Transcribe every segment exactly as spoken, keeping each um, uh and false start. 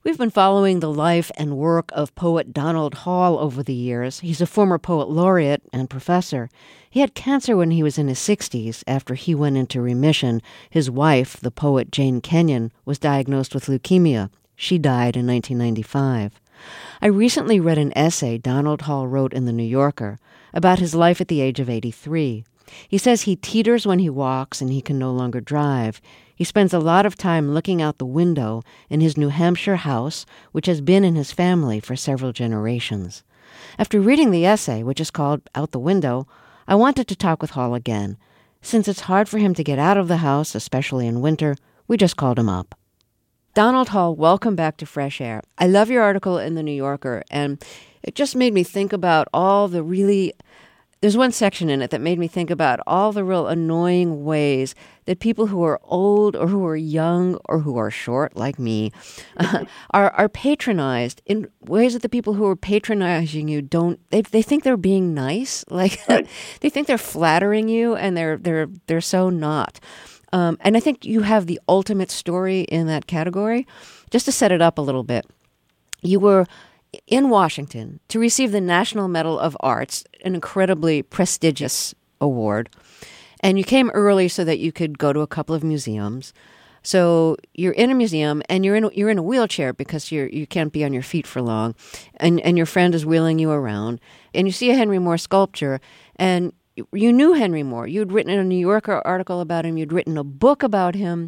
We've been following the life and work of poet Donald Hall over the years. He's a former poet laureate and professor. He had cancer when he was in his sixties. After he went into remission, his wife, the poet Jane Kenyon, was diagnosed with leukemia. She died in nineteen ninety-five. I recently read an essay Donald Hall wrote in The New Yorker about his life at the age of eighty-three. He says he teeters when he walks and he can no longer drive. He spends a lot of time looking out the window in his New Hampshire house, which has been in his family for several generations. After reading the essay, which is called Out the Window, I wanted to talk with Hall again. Since it's hard for him to get out of the house, especially in winter, we just called him up. Donald Hall, welcome back to Fresh Air. I love your article in The New Yorker, and it just made me think about all the really... There's one section in it that made me think about all the real annoying ways that people who are old or who are young or who are short, like me, uh, are are patronized in ways that the people who are patronizing you don't. They they think they're being nice, like Right. they think they're flattering you, and they're they're they're so not. Um, and I think you have the ultimate story in that category. Just to set it up a little bit, you were in Washington to receive the National Medal of Arts, an incredibly prestigious award. And you came early so that you could go to a couple of museums. So you're in a museum and you're in you're in a wheelchair because you're you can't be on your feet for long, and and your friend is wheeling you around. And you see a Henry Moore sculpture, and you knew Henry Moore. You'd written a New Yorker article about him. You'd written a book about him,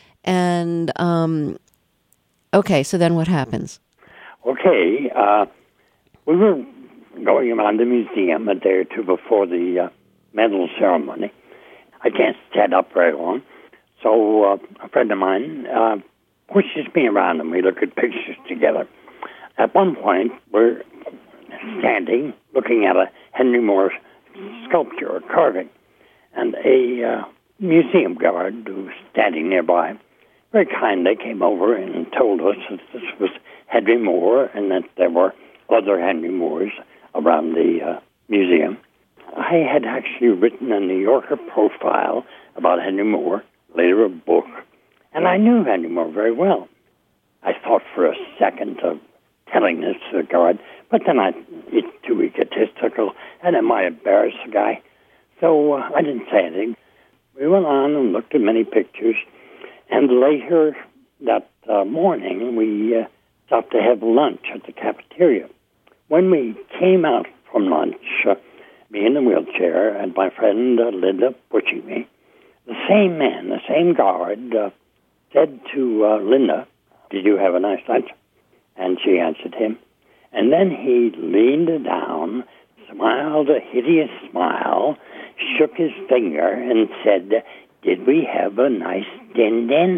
and um, okay. So then what happens? Okay, uh, we were going around the museum a day or two before the uh, medal ceremony. I can't stand up very long, so uh, a friend of mine uh, pushes me around and we look at pictures together. At one point, we're standing looking at a Henry Moore sculpture or carving, and a uh, museum guard who was standing nearby very kindly came over and told us that this was Henry Moore and that there were other Henry Moores around the uh, museum. I had actually written a New Yorker profile about Henry Moore, later a book, and I knew Henry Moore very well. I thought for a second of telling this to the guard, but then I, it's too egotistical, and it might embarrass the guy. So uh, I didn't say anything. We went on and looked at many pictures, and later that uh, morning, we uh, stopped to have lunch at the cafeteria. When we came out from lunch, uh, me in the wheelchair and my friend uh, Linda pushing me, the same man, the same guard, uh, said to uh, Linda, "Did you have a nice lunch?" And she answered him. And then he leaned down, smiled a hideous smile, shook his finger, and said, "Did we have a nice din-din?"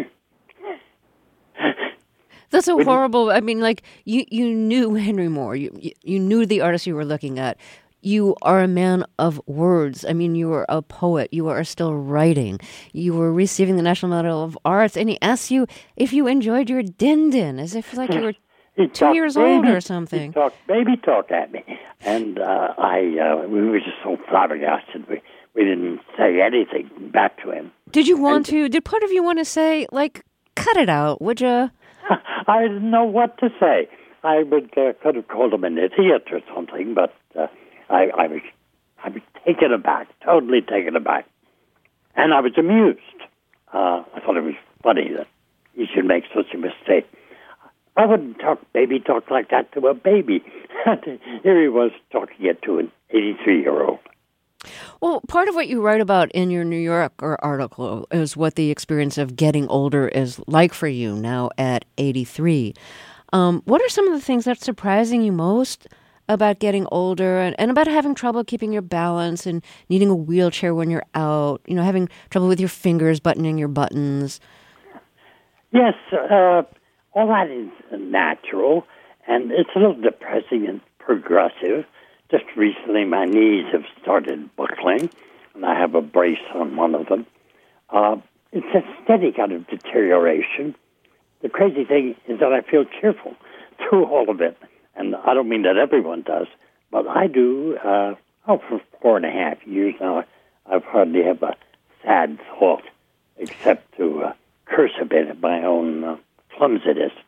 That's so horrible. I mean, like, you, you knew Henry Moore. You, you you knew the artist you were looking at. You are a man of words. I mean, you were a poet. You are still writing. You were receiving the National Medal of Arts, and he asked you if you enjoyed your din-din, as if like you were He two years baby, old or something. He talked baby talk at me. And uh, I, uh, we were just so flabbergasted. We, we didn't say anything back to him. Did you want and, to, did part of you want to say, like, cut it out, would you? I didn't know what to say. I would uh, could have called him an idiot or something, but uh, I, I was I was taken aback, totally taken aback, and I was amused. Uh, I thought it was funny that he should make such a mistake. I wouldn't talk baby talk like that to a baby. Here he was talking it to an eighty-three-year-old. Well, part of what you write about in your New Yorker article is what the experience of getting older is like for you now at eighty-three. Um, what are some of the things that's surprising you most about getting older and, and about having trouble keeping your balance and needing a wheelchair when you're out, you know, having trouble with your fingers buttoning your buttons? Yes, uh, all that is natural, and it's a little depressing and progressive. Just recently, my knees have started buckling, and I have a brace on one of them. Uh, it's a steady kind of deterioration. The crazy thing is that I feel cheerful through all of it, and I don't mean that everyone does, but I do. Uh, oh, for four and a half years now, I've hardly have a sad thought, except to uh, curse a bit at my own uh, clumsiness now.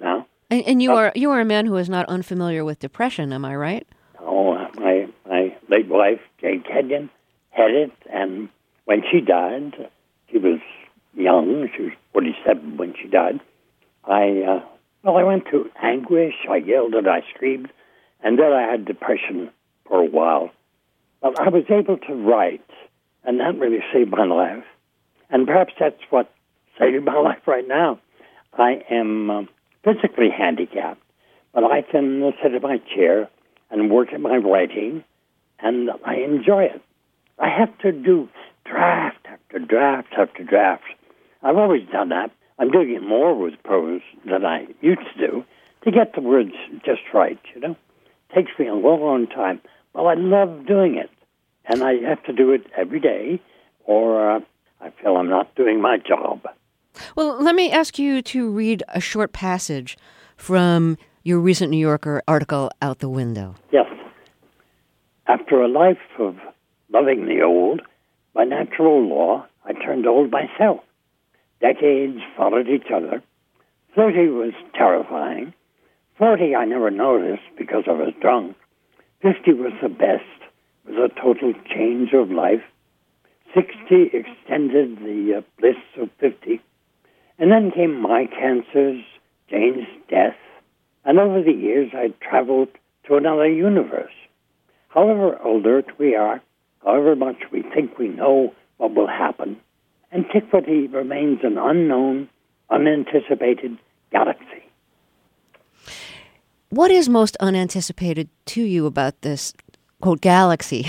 And, and you Uh, are you are a man who is not unfamiliar with depression, am I right? Oh, my, my late wife, Jane Kenyon, had it, and when she died, she was young. She was forty-seven when she died. I, uh, well, I went through anguish. I yelled and I screamed, and then I had depression for a while. But I was able to write, and that really saved my life. And perhaps that's what saved my life right now. I am uh, physically handicapped, but I can uh, sit in my chair and work at my writing, and I enjoy it. I have to do draft after draft after draft. I've always done that. I'm doing it more with prose than I used to do to get the words just right, you know. It takes me a long, long time. Well, I love doing it, and I have to do it every day, or uh, I feel I'm not doing my job. Well, let me ask you to read a short passage from your recent New Yorker article, Out the Window. Yes. After a life of loving the old, by natural law, I turned old myself. Decades followed each other. Thirty was terrifying. Forty I never noticed because I was drunk. Fifty was the best, with a total change of life. Sixty extended the uh, bliss of fifty. And then came my cancers, Jane's death, and over the years I traveled to another universe. However alert we are, however much we think we know what will happen, antiquity remains an unknown, unanticipated galaxy. What is most unanticipated to you about this, quote, galaxy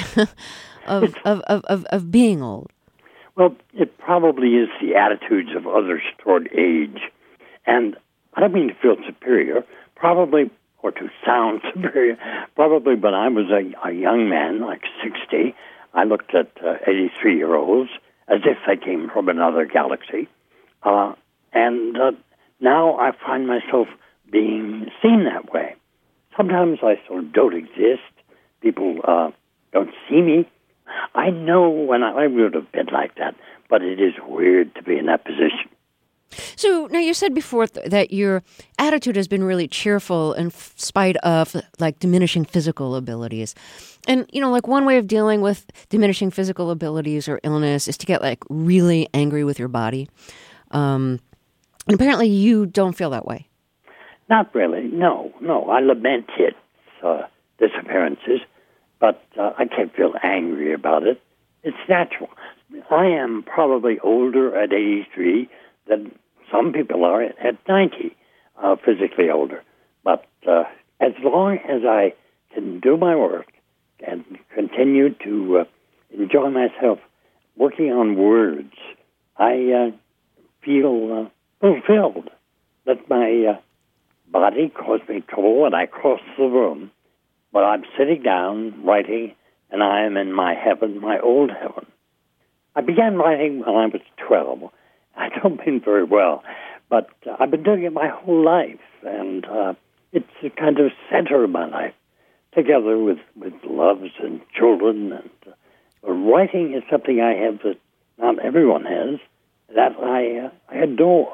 of, of, of, of, of being old? Well, it probably is the attitudes of others toward age. And I don't mean to feel superior, probably, or to sound superior. Probably when I was a, a young man, like sixty, I looked at uh, eighty-three-year-olds as if they came from another galaxy. Uh, and uh, now I find myself being seen that way. Sometimes I sort of don't exist. People uh, don't see me. I know when I, I would have been like that, but it is weird to be in that position. So now you said before th- that your attitude has been really cheerful in f- spite of like diminishing physical abilities. And, you know, like one way of dealing with diminishing physical abilities or illness is to get like really angry with your body. Um, and apparently you don't feel that way. Not really. No, no. I lament its uh, disappearances, but uh, I can't feel angry about it. It's natural. I am probably older at eighty-three than some people are at ninety, uh, physically older. But uh, as long as I can do my work and continue to uh, enjoy myself working on words, I uh, feel uh, fulfilled. Let my uh, body cause me trouble and I cross the room, but I'm sitting down writing and I am in my heaven, my old heaven. I began writing when I was twelve. I don't mean very well, but uh, I've been doing it my whole life, and uh, it's a kind of center of my life, together with, with loves and children. And uh, writing is something I have that not everyone has, that I, uh, I adore.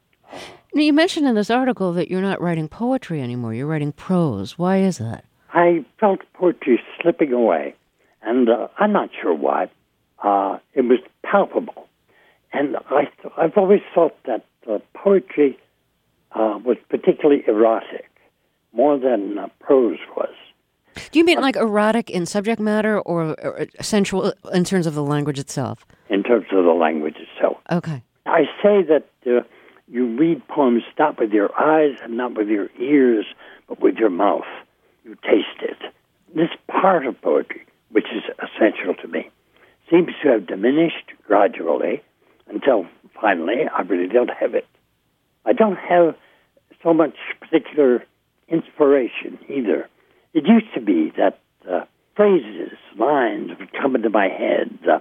Now, you mentioned in this article that you're not writing poetry anymore. You're writing prose. Why is that? I felt poetry slipping away, and uh, I'm not sure why. Uh, it was palpable. And I th- I've always thought that uh, poetry uh, was particularly erotic, more than uh, prose was. Do you mean like erotic in subject matter or, or sensual in terms of the language itself? In terms of the language itself. Okay. I say that uh, you read poems not with your eyes and not with your ears, but with your mouth. You taste it. This part of poetry, which is essential to me, seems to have diminished gradually until finally I really don't have it. I don't have so much particular inspiration either. It used to be that uh, phrases, lines would come into my head, uh,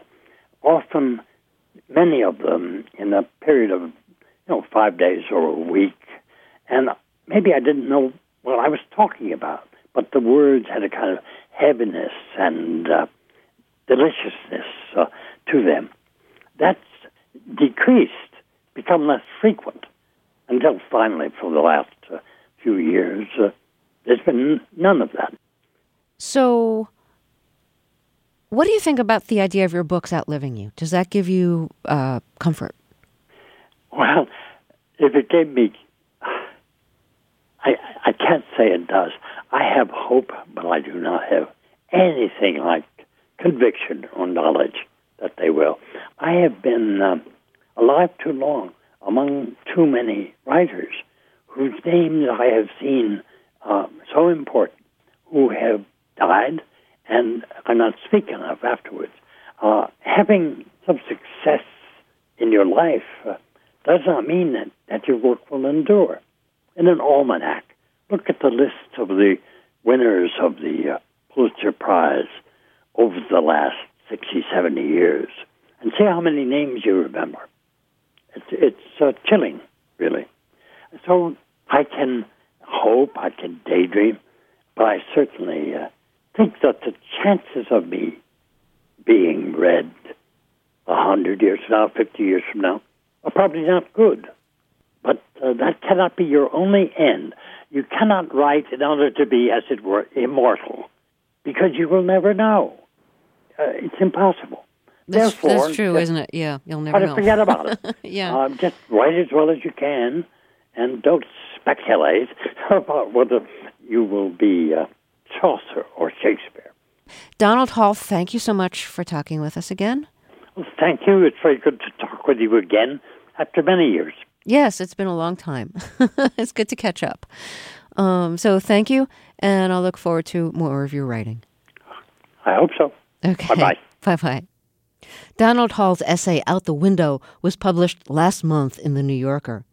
often many of them in a period of, you know, five days or a week. And maybe I didn't know what I was talking about, but the words had a kind of heaviness and uh, deliciousness uh, to them. That's decreased, become less frequent, until finally, for the last uh, few years, uh, there's been none of that. So, what do you think about the idea of your books outliving you? Does that give you uh, comfort? Well, if it gave me... I, I can't say it does. I have hope, but I do not have anything like conviction or knowledge that they will. I have been uh, alive too long among too many writers whose names I have seen uh, so important, who have died and are not speaking of afterwards. Uh, having some success in your life uh, does not mean that, that your work will endure. In an almanac, look at the list of the winners of the uh, Pulitzer Prize over the last sixty, seventy years and see how many names you remember. It's, it's uh, chilling, really. So I can hope, I can daydream, but I certainly uh, think that the chances of me being read a hundred years from now, fifty years from now, are probably not good. But uh, that cannot be your only end. You cannot write in order to be, as it were, immortal, because you will never know. Uh, it's impossible. That's, Therefore, that's true, just, isn't it? Yeah, you'll never try know. to forget about it. yeah. Uh, just write as well as you can, and don't speculate about whether you will be uh, Chaucer or Shakespeare. Donald Hall, thank you so much for talking with us again. Well, thank you. It's very good to talk with you again after many years. Yes, it's been a long time. It's good to catch up. Um, so thank you, and I'll look forward to more of your writing. I hope so. Okay. Bye-bye. Bye-bye. Donald Hall's essay, Out the Window, was published last month in The New Yorker.